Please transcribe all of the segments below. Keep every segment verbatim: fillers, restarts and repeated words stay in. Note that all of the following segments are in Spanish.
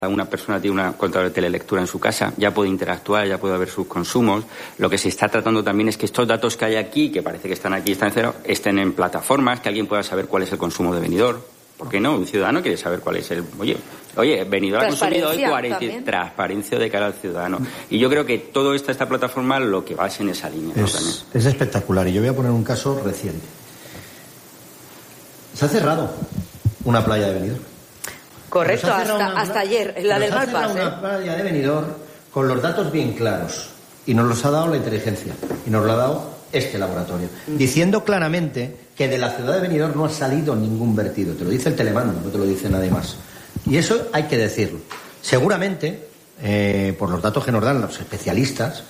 Una persona tiene una contador de telelectura en su casa, ya puede interactuar, ya puede ver sus consumos. Lo que se está tratando también es que estos datos que hay aquí, que parece que están aquí, están en cero, estén en plataformas, que alguien pueda saber cuál es el consumo de Benidorm. ¿Por qué no? Un ciudadano quiere saber cuál es el... Oye, oye, Benidorm ha consumido hoy cuarenta... Transparencia de cara al ciudadano. Y yo creo que todo esto, esta plataforma, lo que va es en esa línea. Es, ¿no? Es espectacular. Y yo voy a poner un caso reciente. Se ha cerrado una playa de Benidorm. Correcto, hasta, una, hasta ayer, la del Malpas. Una playa de Benidorm con los datos bien claros y nos los ha dado la inteligencia y nos lo ha dado este laboratorio, mm. diciendo claramente que de la ciudad de Benidorm no ha salido ningún vertido. Te lo dice el telemando, no te lo dice nadie más. Y eso hay que decirlo. Seguramente, eh, por los datos que nos dan los especialistas,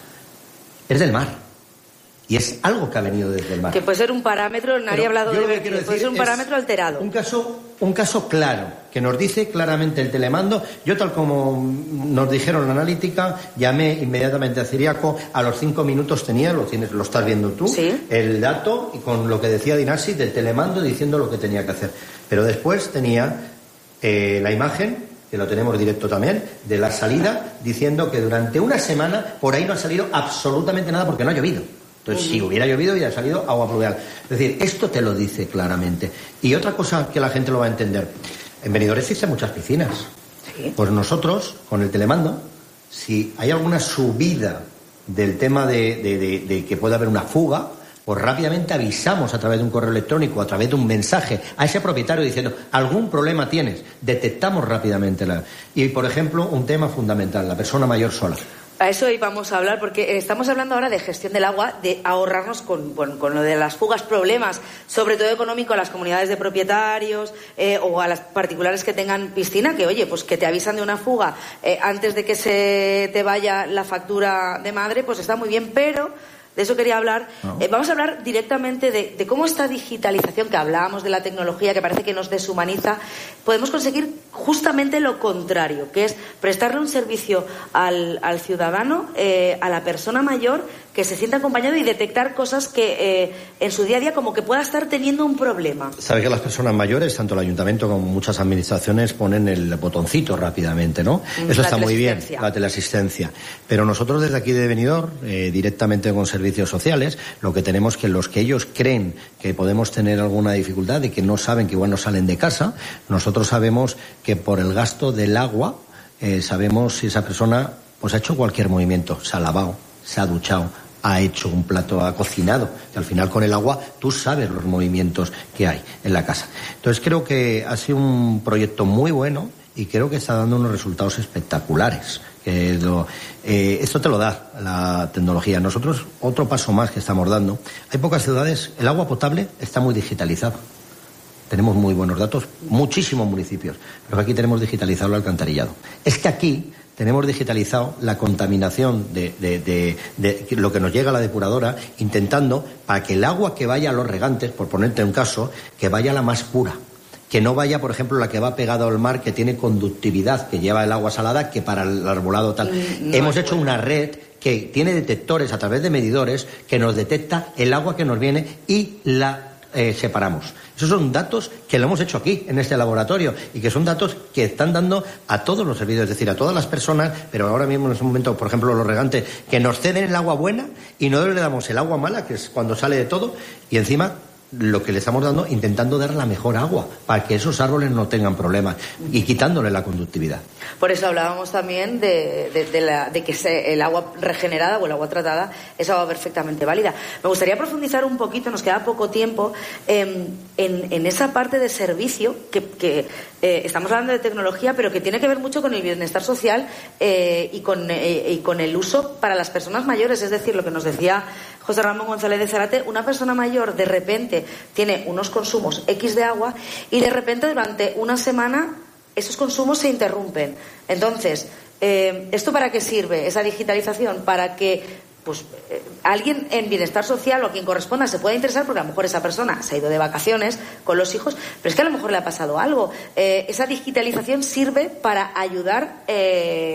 es del mar. Y es algo que ha venido desde el mar. Que puede ser un parámetro, nadie ha hablado de vertido, puede ser un parámetro alterado. Un caso, un caso claro, que nos dice claramente el telemando. Yo, tal como nos dijeron la analítica, llamé inmediatamente a Ciriaco, a los cinco minutos tenía, lo tienes, lo estás viendo tú, ¿sí?, el dato, y con lo que decía Dinasi del telemando diciendo lo que tenía que hacer. Pero después tenía eh, la imagen, que lo tenemos directo también, de la salida, diciendo que durante una semana por ahí no ha salido absolutamente nada porque no ha llovido. Entonces, si hubiera llovido, hubiera salido agua pluvial. Es decir, esto te lo dice claramente. Y otra cosa que la gente lo va a entender. En Benidorm existen muchas piscinas. ¿Sí? Pues nosotros, con el telemando, si hay alguna subida del tema de, de, de, de que pueda haber una fuga, pues rápidamente avisamos a través de un correo electrónico, a través de un mensaje a ese propietario diciendo, algún problema tienes, detectamos rápidamente la... Y, por ejemplo, un tema fundamental, la persona mayor sola. A eso íbamos a hablar, porque estamos hablando ahora de gestión del agua, de ahorrarnos con, bueno, con lo de las fugas, problemas, sobre todo económico, a las comunidades de propietarios eh, o a las particulares que tengan piscina, que oye, pues que te avisan de una fuga eh, antes de que se te vaya la factura de madre, pues está muy bien, pero... De eso quería hablar. No. Eh, vamos a hablar directamente de, de cómo esta digitalización, que hablábamos de la tecnología, que parece que nos deshumaniza, podemos conseguir justamente lo contrario, que es prestarle un servicio al, al ciudadano, eh, a la persona mayor, que se sienta acompañado y detectar cosas que eh, en su día a día como que pueda estar teniendo un problema. Sabe que las personas mayores, tanto el ayuntamiento como muchas administraciones, ponen el botoncito rápidamente, ¿no? Eso está muy bien, la teleasistencia. Pero nosotros desde aquí de Benidorm, eh, directamente con servicios sociales, lo que tenemos que los que ellos creen que podemos tener alguna dificultad y que no saben, que igual no salen de casa, nosotros sabemos que por el gasto del agua, eh, sabemos si esa persona pues ha hecho cualquier movimiento, se ha lavado, se ha duchado, ha hecho un plato, ha cocinado, que al final con el agua tú sabes los movimientos que hay en la casa. Entonces creo que ha sido un proyecto muy bueno y creo que está dando unos resultados espectaculares. Que lo, eh, esto te lo da la tecnología. Nosotros, otro paso más que estamos dando, hay pocas ciudades, el agua potable está muy digitalizado. Tenemos muy buenos datos, muchísimos municipios, pero aquí tenemos digitalizado el alcantarillado. Es que aquí tenemos digitalizado la contaminación de, de, de, de lo que nos llega a la depuradora, intentando para que el agua que vaya a los regantes, por ponerte un caso, que vaya la más pura. Que no vaya, por ejemplo, la que va pegada al mar, que tiene conductividad, que lleva el agua salada, que para el arbolado tal. No Hemos hecho bueno. una red que tiene detectores a través de medidores que nos detecta el agua que nos viene y la eh, separamos. Esos son datos que lo hemos hecho aquí, en este laboratorio, y que son datos que están dando a todos los servicios, es decir, a todas las personas, pero ahora mismo en ese momento, por ejemplo, los regantes, que nos ceden el agua buena y no le damos el agua mala, que es cuando sale de todo, y encima lo que le estamos dando, intentando dar la mejor agua para que esos árboles no tengan problemas y quitándole la conductividad. Por eso hablábamos también de, de, de, la, de que se, el agua regenerada o el agua tratada es agua perfectamente válida. Me gustaría profundizar un poquito, nos queda poco tiempo, eh, en, en esa parte de servicio que, que eh, estamos hablando de tecnología, pero que tiene que ver mucho con el bienestar social eh, y, con, eh, y con el uso para las personas mayores. Es decir, lo que nos decía José Ramón González de Zárate, una persona mayor de repente tiene unos consumos X de agua y de repente durante una semana esos consumos se interrumpen. Entonces, eh, ¿esto para qué sirve? Esa digitalización, para que pues eh, alguien en bienestar social o a quien corresponda se pueda interesar, porque a lo mejor esa persona se ha ido de vacaciones con los hijos, pero es que a lo mejor le ha pasado algo. Eh, esa digitalización sirve para ayudar eh,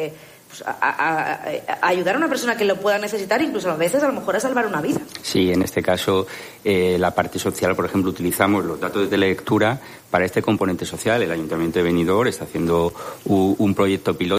pues, a, a, a ayudar a una persona que lo pueda necesitar, incluso a veces a lo mejor a salvar una vida. Sí, en este caso eh, la parte social, por ejemplo, utilizamos los datos de telelectura para este componente social. El Ayuntamiento de Benidorm está haciendo un, un proyecto piloto